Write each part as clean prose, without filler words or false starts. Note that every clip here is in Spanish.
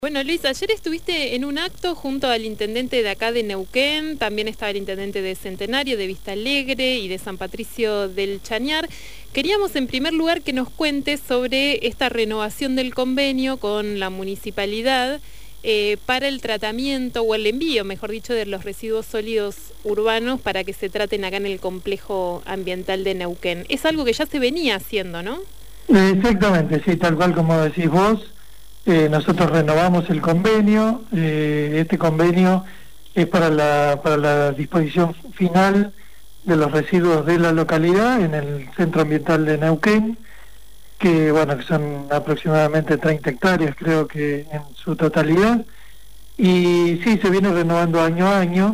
Bueno, Luis, ayer estuviste en un acto junto al intendente de acá de Neuquén, también estaba el intendente de Centenario, de Vista Alegre y de San Patricio del Chañar. Queríamos en primer lugar que nos cuentes sobre esta renovación del convenio con la municipalidad para el tratamiento o el envío, mejor dicho, de los residuos sólidos urbanos para que se traten acá en el complejo ambiental de Neuquén. Es algo que ya se venía haciendo, ¿no? Exactamente, sí, tal cual como decís vos. Nosotros renovamos el convenio. Este convenio es para la disposición final de los residuos de la localidad en el centro ambiental de Neuquén, que bueno, que son aproximadamente 30 hectáreas, creo que en su totalidad, y sí, se viene renovando año a año.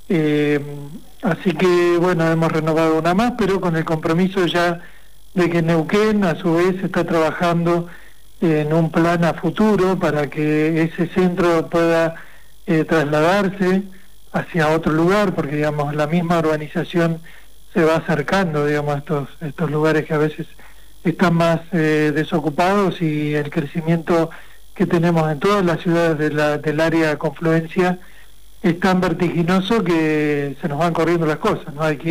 Así que bueno, hemos renovado una más, pero con el compromiso ya de que Neuquén a su vez está trabajando en un plan a futuro para que ese centro pueda trasladarse hacia otro lugar, porque digamos la misma urbanización se va acercando, digamos, a estos lugares que a veces están más desocupados, y el crecimiento que tenemos en todas las ciudades del área de confluencia es tan vertiginoso que se nos van corriendo las cosas, no hay que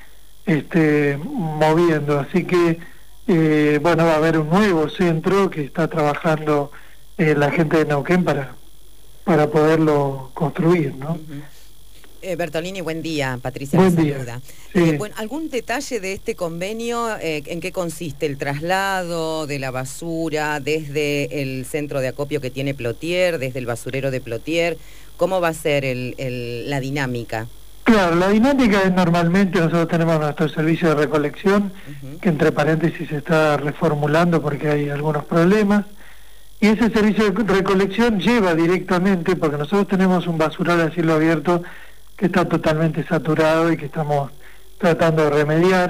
ir moviendo, así que bueno, va a haber un nuevo centro que está trabajando la gente de Neuquén para poderlo construir, ¿no? Bertolini, buen día. Patricia Buen te día. saluda. Sí. Bueno, ¿algún detalle de este convenio? ¿En qué consiste el traslado de la basura desde el centro de acopio que tiene Plotier, desde el basurero de Plotier? ¿Cómo va a ser la dinámica? Claro, la dinámica es normalmente nosotros tenemos nuestro servicio de recolección, que entre paréntesis se está reformulando porque hay algunos problemas, y ese servicio de recolección lleva directamente, porque nosotros tenemos un basural a cielo abierto que está totalmente saturado y que estamos tratando de remediar,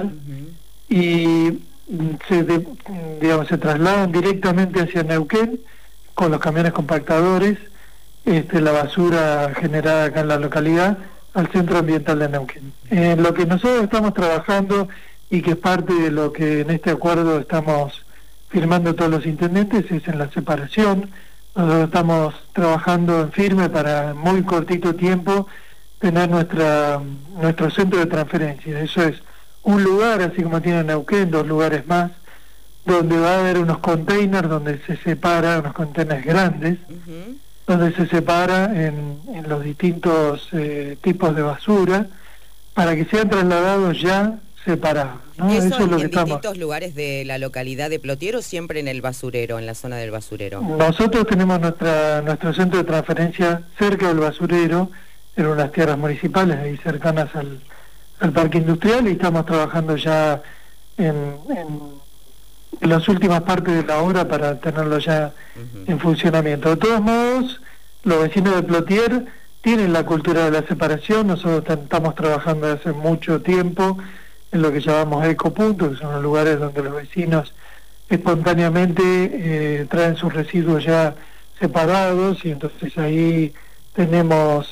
y se trasladan directamente hacia Neuquén con los camiones compactadores, la basura generada acá en la localidad, al centro ambiental de Neuquén. Lo que nosotros estamos trabajando y que es parte de lo que en este acuerdo estamos firmando todos los intendentes es en la separación. Nosotros estamos trabajando en firme para en muy cortito tiempo tener nuestro centro de transferencia. Eso es un lugar, así como tiene Neuquén, 2 lugares más, donde va a haber unos containers donde se separa, unos containers grandes, donde se separa en los distintos tipos de basura para que sean trasladados ya separados, ¿no? ¿Eso es lo que en estamos. distintos lugares de la localidad de Plotier o siempre en el basurero, en la zona del basurero? Nosotros tenemos nuestro centro de transferencia cerca del basurero, en unas tierras municipales ahí cercanas al parque industrial, y estamos trabajando ya en las últimas partes de la obra para tenerlo ya en funcionamiento. De todos modos, los vecinos de Plotier tienen la cultura de la separación. Nosotros estamos trabajando desde hace mucho tiempo en lo que llamamos ecopuntos, que son los lugares donde los vecinos espontáneamente traen sus residuos ya separados, y entonces ahí tenemos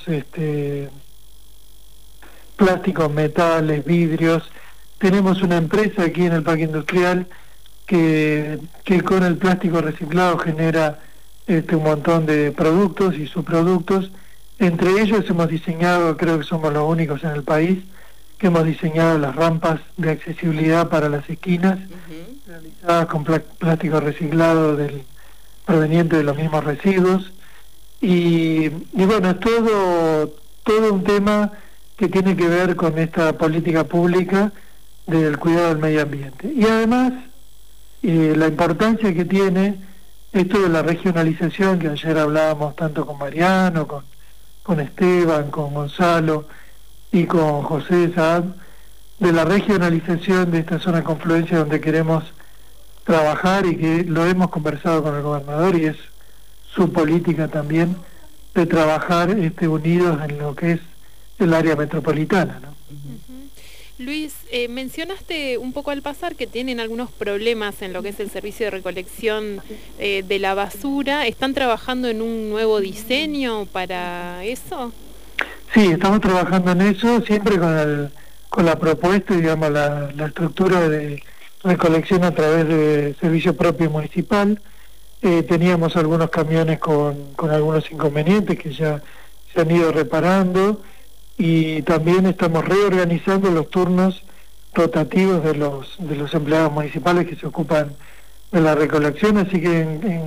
plásticos, metales, vidrios. Tenemos una empresa aquí en el parque industrial que con el plástico reciclado genera un montón de productos y subproductos. Entre ellos hemos diseñado, creo que somos los únicos en el país, que hemos diseñado las rampas de accesibilidad para las esquinas, realizadas con plástico reciclado proveniente de los mismos residuos. Y bueno, es todo un tema que tiene que ver con esta política pública del cuidado del medio ambiente. Y además, la importancia que tiene esto de la regionalización, que ayer hablábamos tanto con Mariano, con Esteban, con Gonzalo y con José Saad, de la regionalización de esta zona de confluencia donde queremos trabajar, y que lo hemos conversado con el gobernador y es su política también de trabajar unidos en lo que es el área metropolitana, ¿no? Luis, mencionaste un poco al pasar que tienen algunos problemas en lo que es el servicio de recolección de la basura. ¿Están trabajando en un nuevo diseño para eso? Sí, estamos trabajando en eso, siempre con la propuesta, digamos, la estructura de recolección a través de servicio propio municipal. teníamos algunos camiones con algunos inconvenientes que ya se han ido reparando, y también estamos reorganizando los turnos rotativos de los empleados municipales que se ocupan de la recolección, así que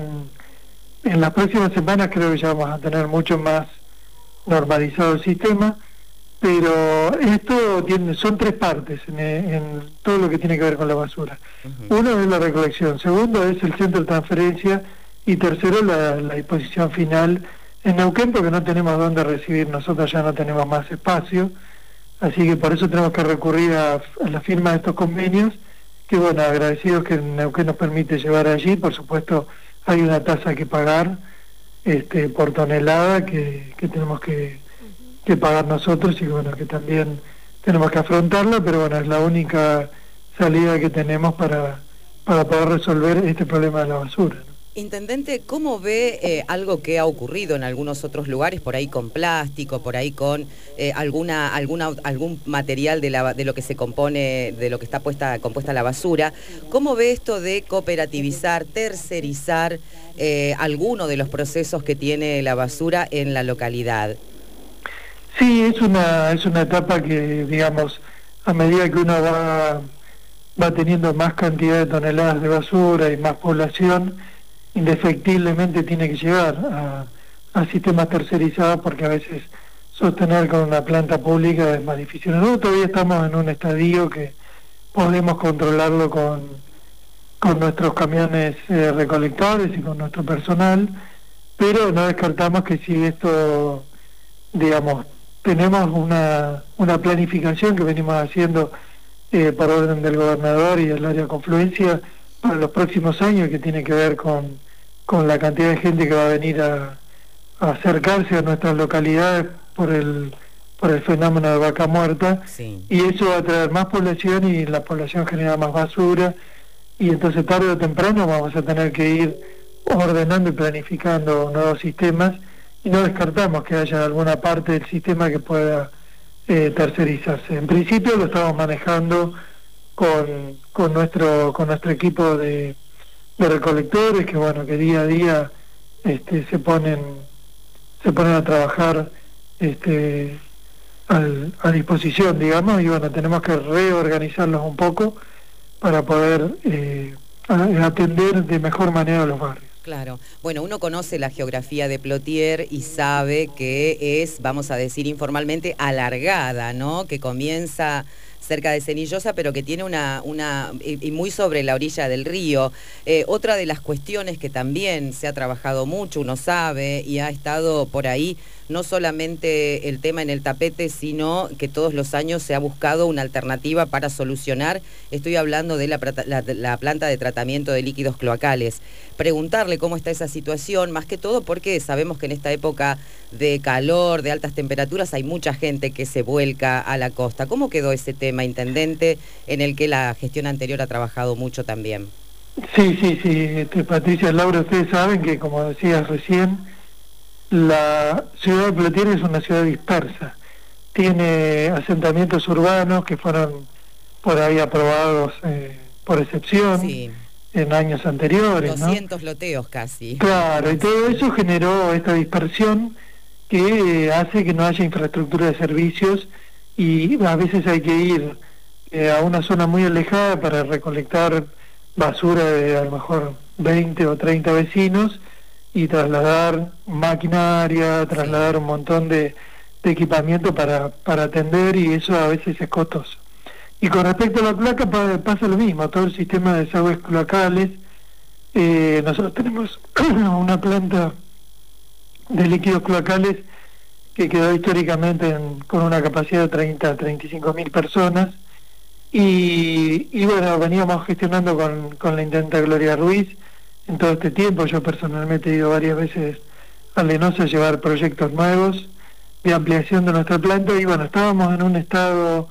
en las próximas semanas creo que ya vamos a tener mucho más normalizado el sistema. Pero esto son tres partes en todo lo que tiene que ver con la basura. Uno es la recolección, segundo es el centro de transferencia, y tercero la disposición final en Neuquén, porque no tenemos dónde recibir, nosotros ya no tenemos más espacio, así que por eso tenemos que recurrir a la firma de estos convenios, que bueno, agradecidos que Neuquén nos permite llevar allí. Por supuesto hay una tasa que pagar por tonelada que tenemos que pagar nosotros, y bueno, que también tenemos que afrontarla, pero bueno, es la única salida que tenemos para poder resolver este problema de la basura, ¿no? Intendente, ¿cómo ve algo que ha ocurrido en algunos otros lugares, por ahí con plástico, por ahí con algún material de lo que se compone, de lo que está compuesta la basura? ¿Cómo ve esto de cooperativizar, tercerizar alguno de los procesos que tiene la basura en la localidad? Sí, es una etapa que, digamos, a medida que uno va teniendo más cantidad de toneladas de basura y más población, indefectiblemente tiene que llegar a sistemas tercerizados, porque a veces sostener con una planta pública es más difícil. Nosotros todavía estamos en un estadio que podemos controlarlo con nuestros camiones recolectores y con nuestro personal, pero no descartamos que si esto, digamos, tenemos una planificación que venimos haciendo por orden del gobernador y del área de confluencia para los próximos años, que tiene que ver con la cantidad de gente que va a venir a acercarse a nuestras localidades por el fenómeno de vaca muerta. Sí. Y eso va a traer más población, y la población genera más basura, y entonces tarde o temprano vamos a tener que ir ordenando y planificando nuevos sistemas, y no descartamos que haya alguna parte del sistema que pueda tercerizarse. En principio lo estamos manejando con nuestro equipo de recolectores, que bueno, que día a día se ponen a trabajar a disposición, digamos, y bueno, tenemos que reorganizarlos un poco para poder atender de mejor manera a los barrios. Claro. Bueno, uno conoce la geografía de Plotier y sabe que es, vamos a decir informalmente, alargada, ¿no? Que comienza cerca de Cenillosa, pero que tiene y muy sobre la orilla del río. Otra de las cuestiones que también se ha trabajado mucho, uno sabe, y ha estado por ahí, no solamente el tema en el tapete, sino que todos los años se ha buscado una alternativa para solucionar. Estoy hablando de la planta de tratamiento de líquidos cloacales. Preguntarle cómo está esa situación, más que todo porque sabemos que en esta época de calor, de altas temperaturas, hay mucha gente que se vuelca a la costa. ¿Cómo quedó ese tema, intendente, en el que la gestión anterior ha trabajado mucho también? Sí, Patricia, Laura, ustedes saben que, como decías recién, la ciudad de Plotier es una ciudad dispersa. Tiene asentamientos urbanos que fueron por ahí aprobados por excepción, sí, en años anteriores, 200 loteos casi. Claro, y todo eso generó esta dispersión que hace que no haya infraestructura de servicios, y a veces hay que ir a una zona muy alejada para recolectar basura de a lo mejor 20 o 30 vecinos, y trasladar maquinaria, trasladar un montón de equipamiento para atender, y eso a veces es costoso. Y con respecto a la placa pasa lo mismo, todo el sistema de desagües cloacales. Nosotros tenemos una planta de líquidos cloacales que quedó históricamente con una capacidad de 30 a 35 mil personas, y bueno, veníamos gestionando con la intendenta Gloria Ruiz en todo este tiempo. Yo personalmente he ido varias veces a Lenosa a llevar proyectos nuevos de ampliación de nuestra planta, y bueno, estábamos en un estado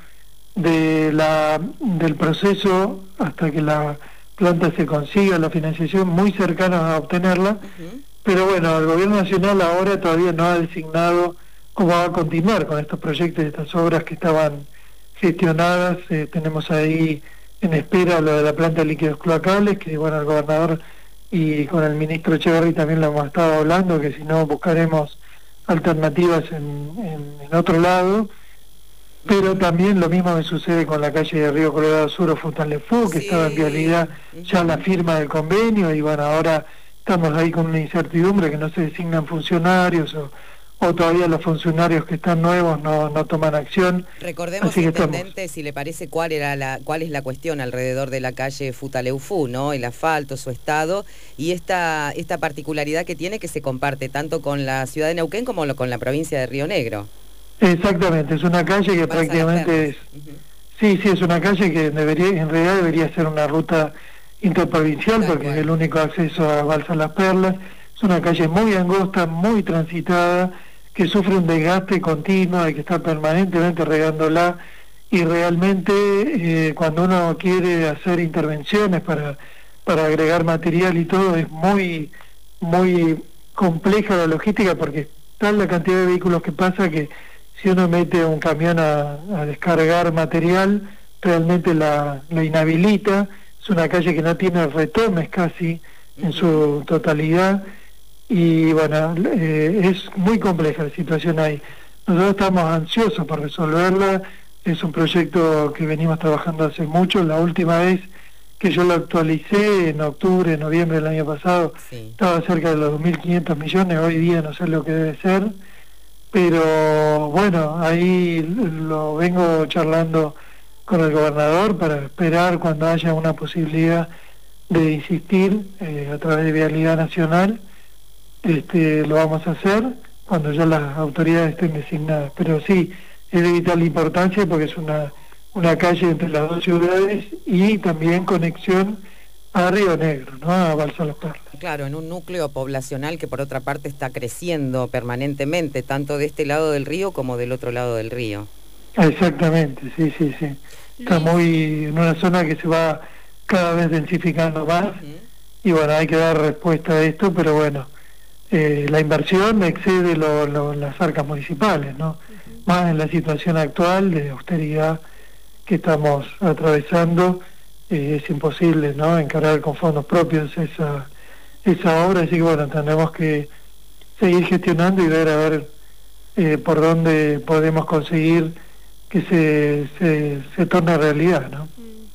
del proceso hasta que la planta se consiga la financiación muy cercana a obtenerla. Pero bueno, el gobierno nacional ahora todavía no ha designado cómo va a continuar con estos proyectos y estas obras que estaban gestionadas. Tenemos ahí en espera lo de la planta de líquidos cloacales, que bueno, el gobernador y con el ministro Echeverri también lo hemos estado hablando, que si no buscaremos alternativas en otro lado, pero también lo mismo me sucede con la calle de Río Colorado Sur o Fontainebleau, que estaba en vialidad ya la firma del convenio, y bueno, ahora estamos ahí con una incertidumbre que no se designan funcionarios o todavía los funcionarios que están nuevos no toman acción. Recordemos, intendente, si le parece, cuál es la cuestión alrededor de la calle Futaleufú, ¿no? El asfalto, su estado, y esta particularidad que tiene, que se comparte tanto con la ciudad de Neuquén como con la provincia de Río Negro. Exactamente, es una calle que prácticamente es... Sí, es una calle que en realidad debería ser una ruta interprovincial, porque es el único acceso a Balsa Las Perlas. Es una calle muy angosta, muy transitada, que sufre un desgaste continuo, hay que estar permanentemente regándola, y realmente cuando uno quiere hacer intervenciones para agregar material y todo, es muy compleja la logística, porque tal la cantidad de vehículos que pasa que si uno mete un camión a descargar material, realmente la inhabilita. Es una calle que no tiene retomes casi en su totalidad, y bueno, es muy compleja la situación ahí. Nosotros estamos ansiosos por resolverla, es un proyecto que venimos trabajando hace mucho. La última vez que yo lo actualicé, en octubre, noviembre del año pasado, estaba cerca de los 2.500 millones, hoy día no sé lo que debe ser, pero bueno, ahí lo vengo charlando con el gobernador para esperar cuando haya una posibilidad de insistir a través de Vialidad Nacional. Lo vamos a hacer cuando ya las autoridades estén designadas, pero sí, es de vital importancia porque es una calle entre las dos ciudades y también conexión a Río Negro, ¿no? A Balsa Las Perlas. Claro, en un núcleo poblacional que por otra parte está creciendo permanentemente, tanto de este lado del río como del otro lado del río. Exactamente, sí. Está muy en una zona que se va cada vez densificando más, y bueno, hay que dar respuesta a esto, pero bueno, la inversión excede las arcas municipales, ¿no? Más en la situación actual de austeridad que estamos atravesando, es imposible, ¿no?, encarar con fondos propios esa obra, así que bueno, tenemos que seguir gestionando y ver a ver por dónde podemos conseguir que se torne realidad, ¿no?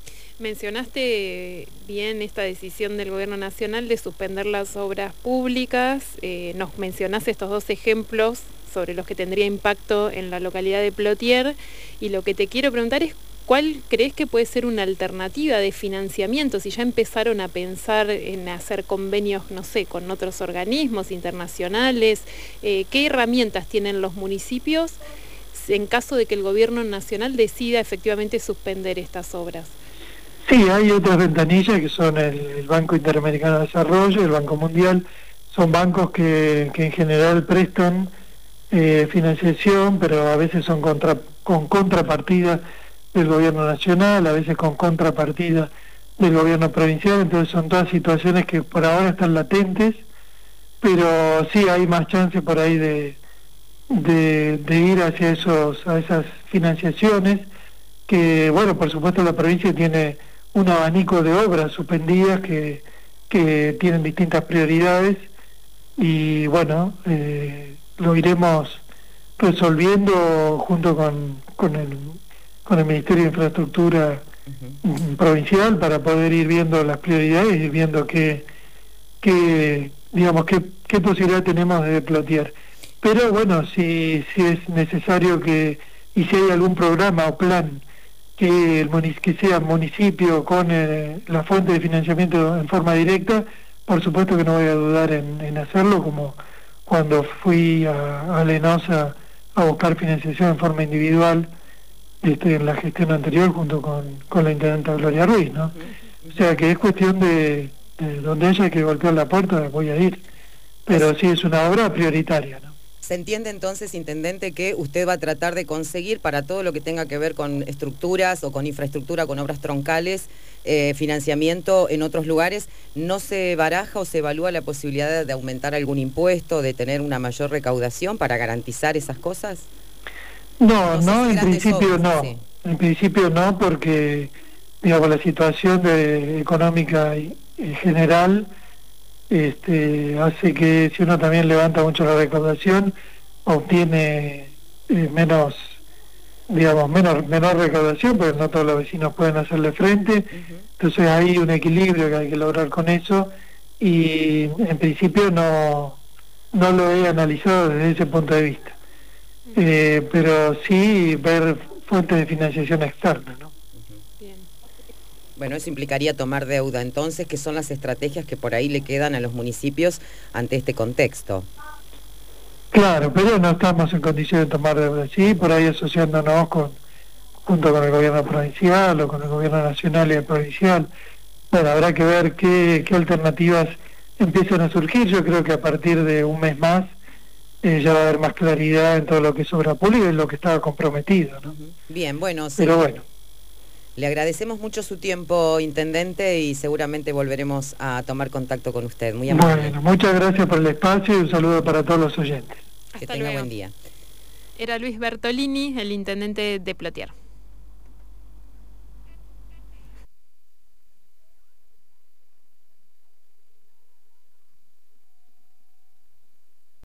Mencionaste bien esta decisión del Gobierno Nacional de suspender las obras públicas, nos mencionaste estos dos ejemplos sobre los que tendría impacto en la localidad de Plotier, y lo que te quiero preguntar es ¿cuál crees que puede ser una alternativa de financiamiento? Si ya empezaron a pensar en hacer convenios, no sé, con otros organismos internacionales, ¿qué herramientas tienen los municipios en caso de que el Gobierno Nacional decida efectivamente suspender estas obras? Sí, hay otras ventanillas que son el Banco Interamericano de Desarrollo, el Banco Mundial. Son bancos que en general prestan financiación, pero a veces son con contrapartida del Gobierno Nacional, a veces con contrapartida del Gobierno Provincial. Entonces son todas situaciones que por ahora están latentes, pero sí hay más chance por ahí de ir hacia esas financiaciones, que bueno, por supuesto la provincia tiene un abanico de obras suspendidas que tienen distintas prioridades, y bueno, lo iremos resolviendo junto con el Ministerio de Infraestructura provincial, para poder ir viendo las prioridades y viendo qué posibilidad tenemos de Plotier. Pero bueno, si es necesario y si hay algún programa o plan que sea municipio con la fuente de financiamiento en forma directa, por supuesto que no voy a dudar en hacerlo, como cuando fui a Lenosa a buscar financiación en forma individual en la gestión anterior junto con la intendenta Gloria Ruiz, ¿no? O sea que es cuestión de donde haya que golpear la puerta, voy a ir, pero sí es una obra prioritaria, ¿no? ¿Se entiende entonces, intendente, que usted va a tratar de conseguir para todo lo que tenga que ver con estructuras o con infraestructura, con obras troncales, financiamiento en otros lugares? ¿No se baraja o se evalúa la posibilidad de aumentar algún impuesto, de tener una mayor recaudación para garantizar esas cosas? No, en principio no. Sí. En principio no, porque digamos la situación económica en general hace que si uno también levanta mucho la recaudación, obtiene menos, digamos, menor recaudación, porque no todos los vecinos pueden hacerle frente. Entonces hay un equilibrio que hay que lograr con eso, y en principio no lo he analizado desde ese punto de vista. Pero sí ver fuentes de financiación externa, ¿no? Bien. Bueno, eso implicaría tomar deuda. Entonces, ¿qué son las estrategias que por ahí le quedan a los municipios ante este contexto? Claro, pero no estamos en condiciones de tomar deuda, sí, por ahí asociándonos junto con el gobierno provincial o con el gobierno nacional y el provincial. Bueno, habrá que ver qué alternativas empiezan a surgir. Yo creo que a partir de un mes más ya va a haber más claridad en todo lo que es obra pública y en lo que estaba comprometido, ¿no? Bien, bueno, sí. Pero bueno. Le agradecemos mucho su tiempo, intendente, y seguramente volveremos a tomar contacto con usted. Muy amable. Bueno, muchas gracias por el espacio y un saludo para todos los oyentes. Que tenga buen día. Era Luis Bertolini, el intendente de Plotier.